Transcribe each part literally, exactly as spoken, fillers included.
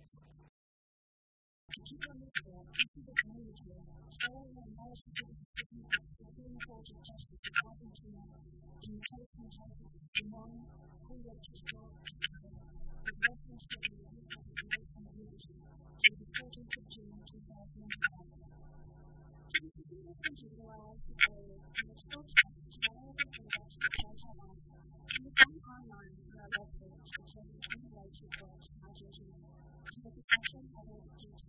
People nuclear, people nuclear, following a policy to the Supreme Court of Justice of Argentina in the Telephone Title one, who registered with reference to the Republic of Community to the fourteenth of June two thousand five. The Supreme Court allowed the area and its protest to allow the products to Taiwan and the online on our webpage concerning human rights reports in Argentina to the protection of our duty.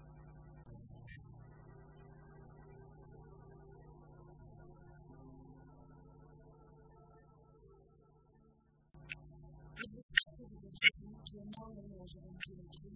To a non-laws of impunity.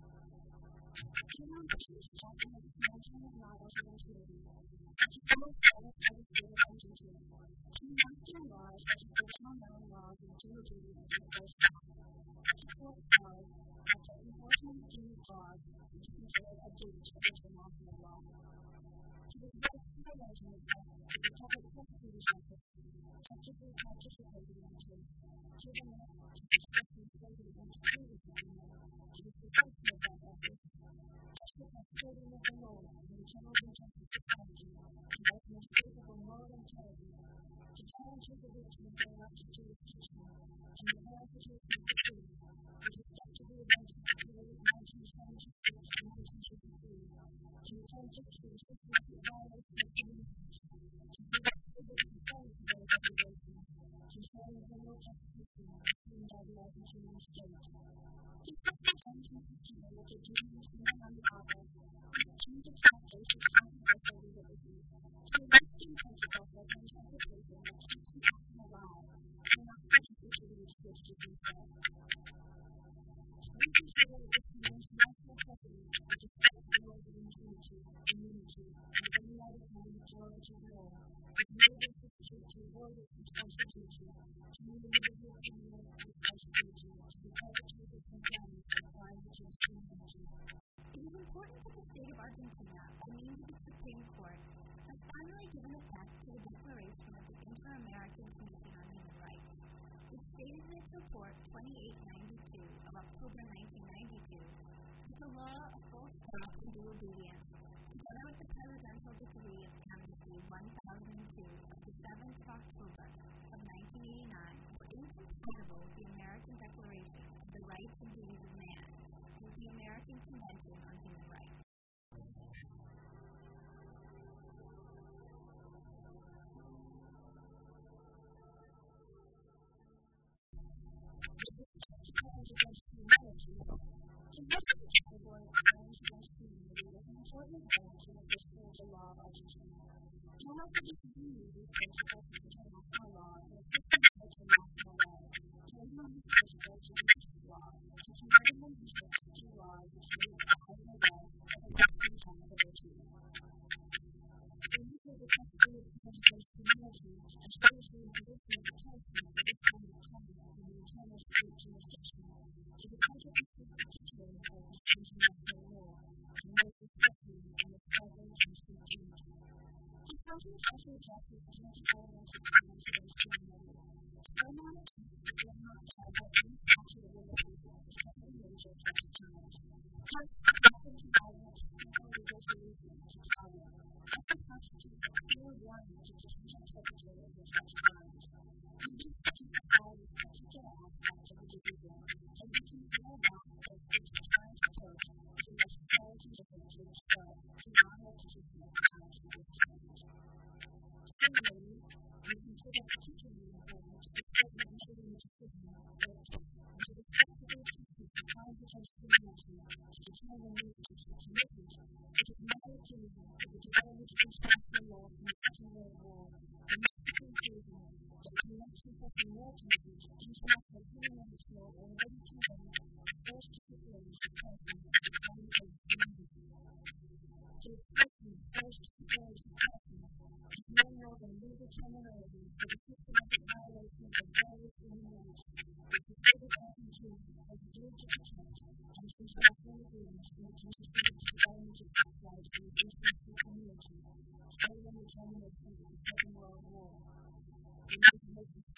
Human rights talking of maintaining laws of impunity, and to promote public health in Argentina. Human laws as additional non-laws of due diligence at first time, and to court guard at the enforcement of due laws is considered a breach of international law. To the right highlighting the fact that the public health leadership actively participated in the given that to expressing further against tourism, to the protection of that effort, just with that further of the law in the general interest of technology, and that inescapable moral imperative, to guarantee the victim of their right to jurisdiction, and the verification of the truth, with respect to the events of the period nineteen seventy-six to nineteen fifty-three, in the context of the systematic violation of human rights, to be able to control their obligation, concerning the criminal prosecution by the Argentine state. The nineteen fifteen was a duty to men on the other, actions of factors which contemplate their liberty, to erect in principle that an interpretation that keeps the action alive, and not presently to the excuse to do so. We consider this means national property, which affects the world of impunity, immunity, and the United Kingdom majority law, with no difficulty to avoid its responsibility, to move individual criminal responsibility to be perpetrated and damaged by crime against humanity. It is important that the state of Argentina, by means of its Supreme Court, has finally given effect to the declaration of the Inter-American Commission on Human Rights, which stated in its report twenty-eight ninety-two of October nineteen ninety-two that the law of full stop and due obedience, together with the Presidential Decree of Amnesty one thousand two of the seventh of October of nineteen eighty-nine, were incompatible with the American Declaration of the Rights and Duties of Man and with the American Convention on Human Rights. Crimes against humanity. Investigate category of crimes against humanity with an important advance in the history of the law of Argentina. Now, how could you view the principles of international law and the different types of national law, claiming the principle to domestic law, and converting them into executive law which leads to higher law and adopting accountability? The use of the category of crimes against humanity, as well as the introduction of the punishment for this kind of crime in the internal state jurisdiction, is a consequence of particular importance to international law, and most especially in the struggle against impunity. The Council also addresses genetic elements of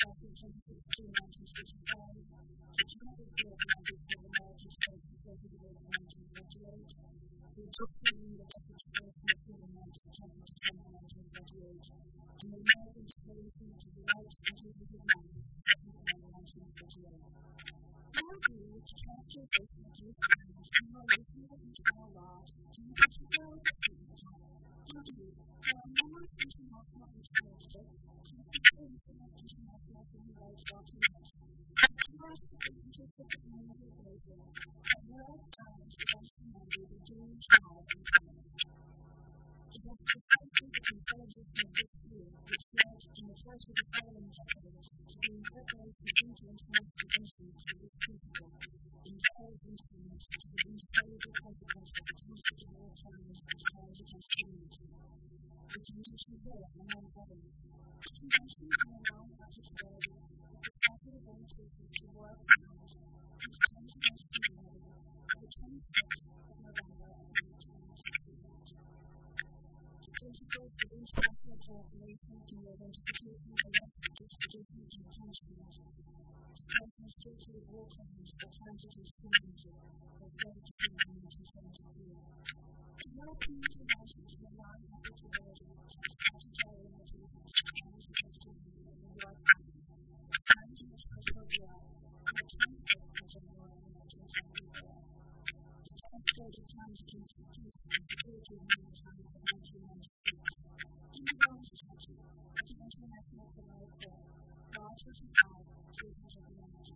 after twenty sixteen nineteen fifty-five, the United Organization of American States Incorporated in nineteen forty-eight, the Egyptian League of Defense of Human Rights of tenth of December nineteen forty-eight, and the American Declaration of the Rights and Duties of Man of nineteen forty-eight. I agree with the characterization of these crimes in relation to internal law, and in particular with the treatment. Indeed, there are numerous international instruments including international human rights documents, and clause of the Egyptian Community Related, and world crimes against humanity during trial and time. It was precisely the intelligence of this view which led, in the course of the following decades, to the incorporation into international instruments of this principle, in solid instruments to the indissoluble consequence of the constitutional crimes and crimes against humanity. The Convention will, among others, the Convention on the Non-Applicability of the Capital Limitation to War Crimes and Crimes Against Humanity of the twenty-sixth of November of nineteen sixty-eight. The principles of international cooperation in the identification, arrest, extradition, and punishment of persons guilty of war crimes or crimes against humanity of thirty-two in nineteen seventy-three. The European Convention on the Non-Applicability of Statutory Limitations to Crimes Against Humanity in the War Crimes, signed in Ethiopia on the twenty-fifth of January nineteen seventy-four. The Statutory Crimes Against the Peace and Security of Mankind of nineteen ninety-eight. In the Rome Statute of the International Criminal Court, Law twenty-five, three hundred ninety.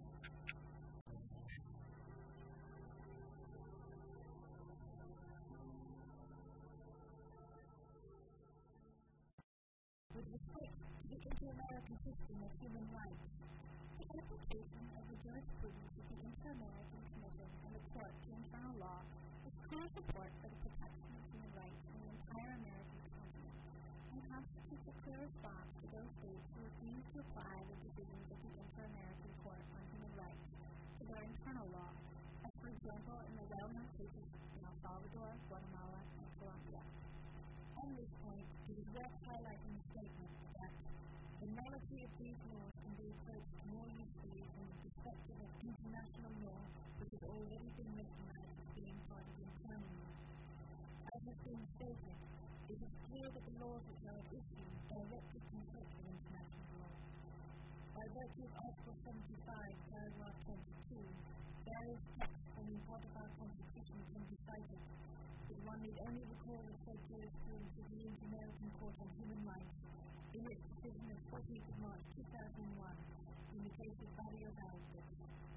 With respect to the Inter-American System of Human Rights, the application of the jurisprudence of the Inter-American Commission and the Court to Internal Law is clear support for the protection of human rights in the entire American continent, and constitutes a clear response to those states who refuse to apply the decisions of the Inter-American Court on Human Rights to their internal law, as for example in the well-known cases in El Salvador, Guatemala, and Colombia. On this point, it is worth highlighting the statement that the nullity of these laws can be approached more easily from the perspective of international law, which has already been recognized as being part of the internal law. As has been stated, it is clear that the laws which are at issue directly conflict with international law. By virtue of Article seventy-five, paragraph twenty-two, various texts forming part of our Constitution can be cited, but one need only recall the state jurisprudence of the Inter-American Court on Human Rights in its decision of fourteenth of March two thousand one in the case of Barrios Alves.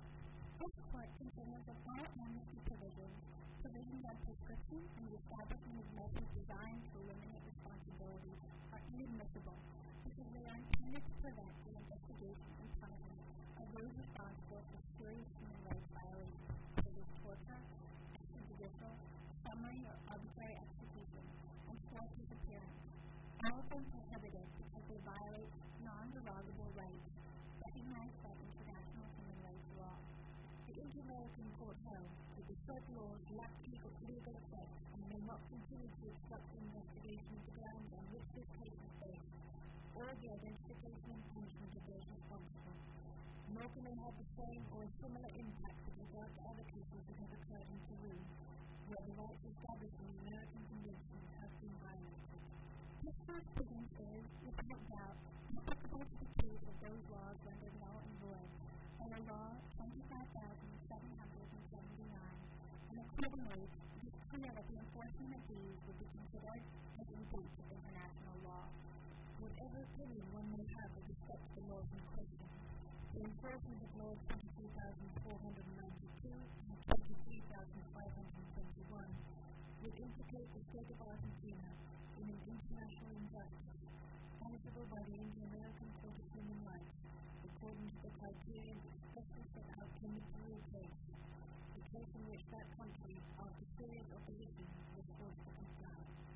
This court considers that all amnesty provisions, provisions on prescription and the establishment of measures designed to eliminate responsibility are inadmissible because they are intended to prevent the investigation and punishment of those responsible for serious human rights violations, such as torture, extrajudicial, summary or arbitrary execution, and forced disappearance, all of them prohibited because they violate non-derogable rights recognized by international human rights law. The Inter-American Court held that the said laws lack legal, legal effect and may not continue to obstruct the investigation of the grounds on which this case is based, or the identification and punishment of those responsible. Nor can they have the same or a similar impact with regard to other cases that have occurred in Peru, where the rights established in the American Convention have been violated. This jurisprudence is, without doubt, applicable to the case of those laws rendered null and void by the Law twenty-five thousand seven hundred seventy-nine, and accordingly, it is clear that the enforcement of these would be considered as in breach of international law. Whatever opinion one may have with respect to the laws in question, the enforcement of Laws twenty-three thousand four hundred ninety-two and twenty-three thousand five hundred twenty-one would implicate the state of Argentina in an international injustice, punishable by the Inter-American Court of Human Rights, according to the criteria expressly set out in the Peru case, the case in which that country, after serious opposition, was forced to comply.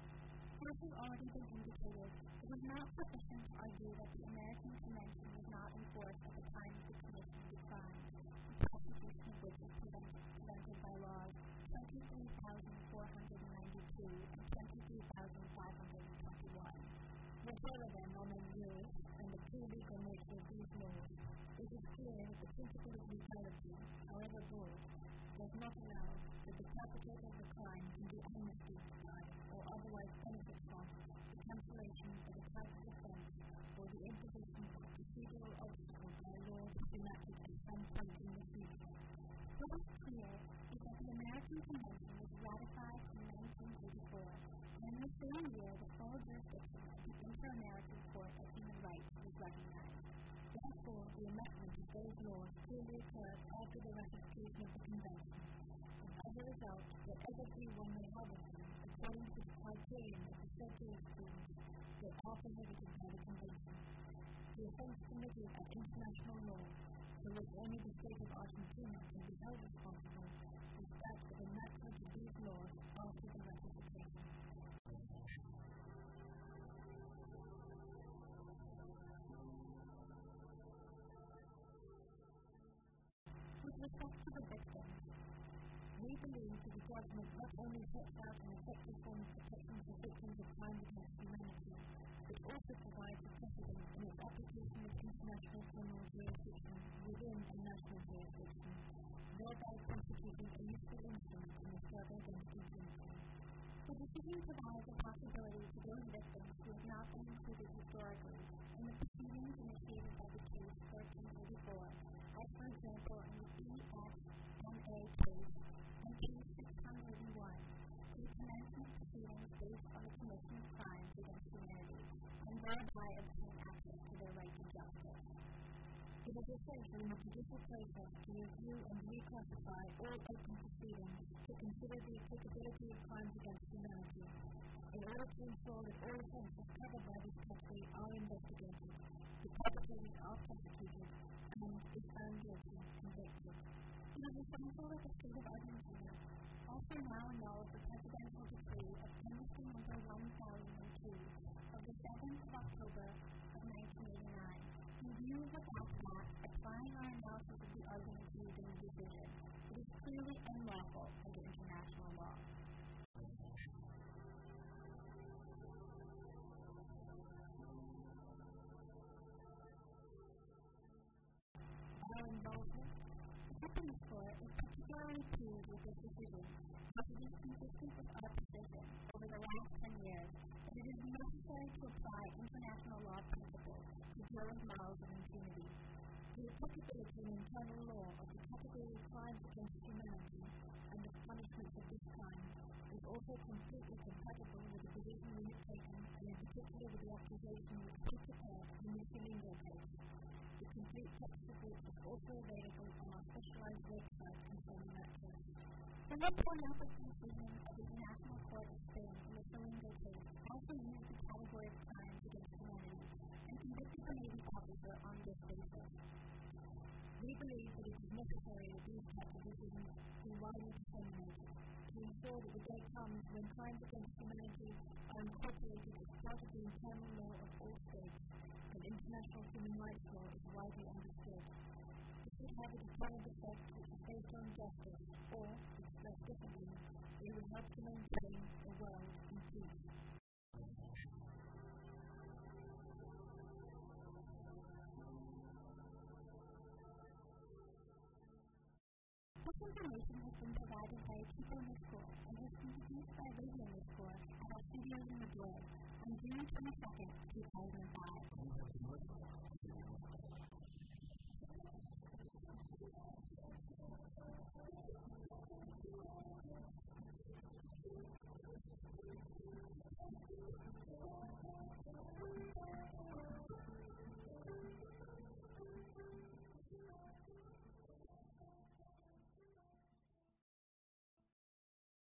As has already been indicated, it is not sufficient to argue that the American Convention was not enforced at the time of the commission of the crimes, the prosecution of which is prevented, prevented by laws twenty-three thousand four hundred ninety-two and twenty-three thousand five hundred twenty-one. Whatever their nomen juris and the true legal nature of these laws, it is clear that the principle of neutrality, however broad, does not allow that the perpetrator of the crime can be amnestied by or otherwise benefit from the cancellation of a type of offence or the imposition of a procedural obstacle by a law enacted at some point in the future. What is clear is that the American Convention was ratified in nineteen eighty-four, and in the same year the full jurisdiction of the Inter-American Court of Human Rights was recognized. Therefore, the enactment of those laws clearly occurred after the ratification of the Convention, and as a result, whatever view one may have of them, according to the criterion of the said jurisprudence, they are prohibited by the Convention. The offence committed at international law, for which only the state of Argentina can be held responsible, is that of enactment of these laws after the ratification. With respect to the victims, we believe that the judgment not only sets out an effective form of protection for victims of crimes against humanity, but also provides a precedent in its application of international criminal jurisdiction within a national jurisdiction, thereby constituting a useful instrument in this further identity inquiry. The decision provides a possibility to those victims who have not been included historically in the proceedings initiated by the case thirteen eighty-four, as for example in the E S M A case and case six hundred one, to the commencement proceedings based on the commission of crimes against humanity, and thereby obtain access to their right to justice. It is essential in the judicial process to review and reclassify all open proceedings to consider the applicability of crimes against humanity, in order to ensure that all offences covered by this category are investigated, the perpetrators are prosecuted, and, if found guilty, convicted. It is essential that the state of Argentina also now annuls the presidential decree of Amnesty number one thousand two of the seventh of October of nineteen eighty-nine, in view of the fact that, applying our analysis of the argument used in the decision, it is clearly unlawful under international law. Our involvement, the Happiness Court is particularly pleased with this decision, as it is consistent with our position over the last ten years that it is necessary to apply international law principles to deal with models of impunity. The applicability in internal law of the category of crimes against humanity and the punishments of this kind is also completely compatible with the position we have taken, and in particular with the accusation which we prepared in the Silingo case. The complete text of which is also available on our specialized website concerning that case. The one point out that the decision of the International Court of Spain in the Silingo case also used the category of crimes against humanity and convicted the Navy officer on this basis. We believe that it is necessary that these types of decisions be widely disseminated to ensure that the day comes when crimes against humanity are incorporated as part of the internal law of all states, and international human rights law is widely understood. This would have a deterrent effect which is based on justice, or, expressed differently, it would help to maintain a world in peace. This information has been provided by Equipo Miscor and has been produced by Radio Miscor at our studios in Madrid on June twenty-second, two thousand five. Thank you.